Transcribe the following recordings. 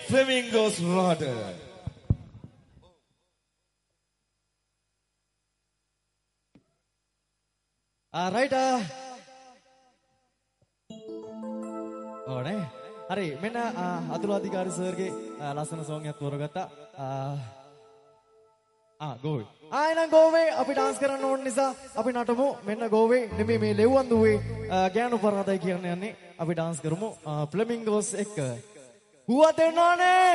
Flamingos Rada. Alright, oh නේ හරි මෙන්න අතුල අධිකාරි සර්ගේ ලස්සන සෝං එකක් තෝරගත්තා ගෝවේ ආයෙනම් ගෝවේ අපි ඩාන්ස් කරන්න ඕන නිසා අපි නටමු මෙන්න ගෝවේ නෙමෙයි මේ ලෙව්වන් දුවේ ගෑනු පරාදයි කියන යන්නේ අපි ඩාන්ස් කරමු ෆ්ලමින්ගෝස් එක්ක හුවා දෙන්නානේ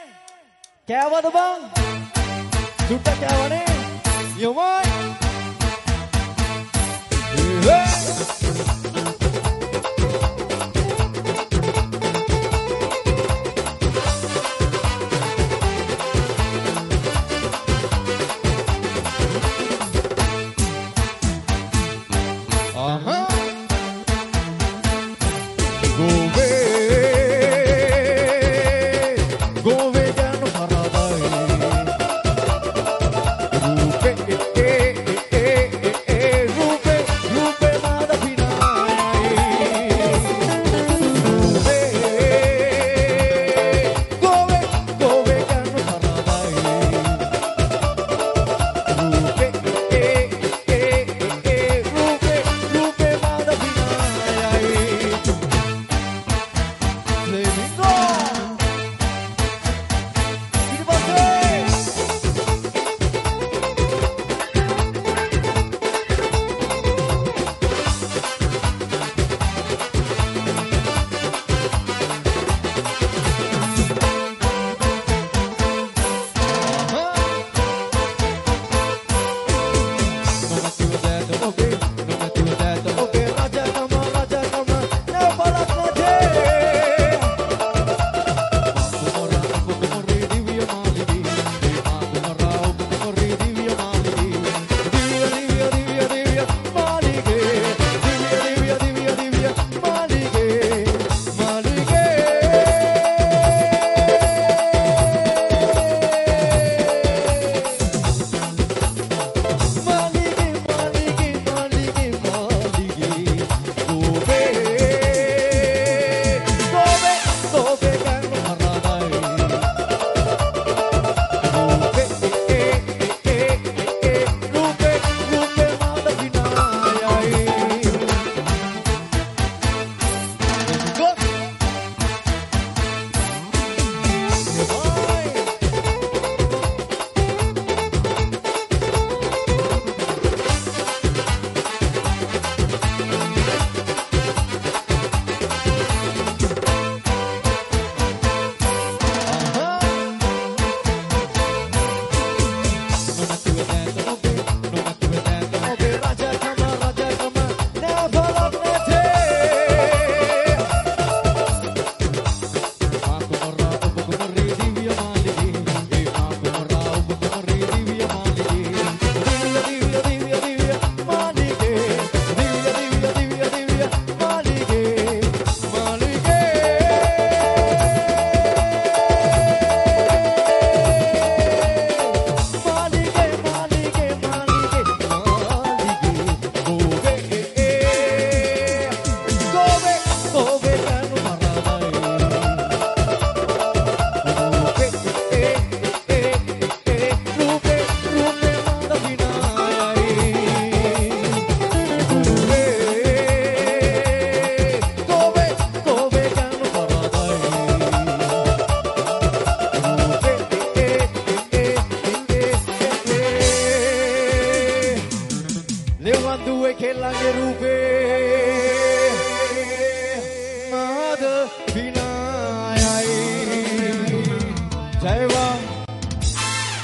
කෑවද බං දුට්ට කෑවනේ යොමයි Mother,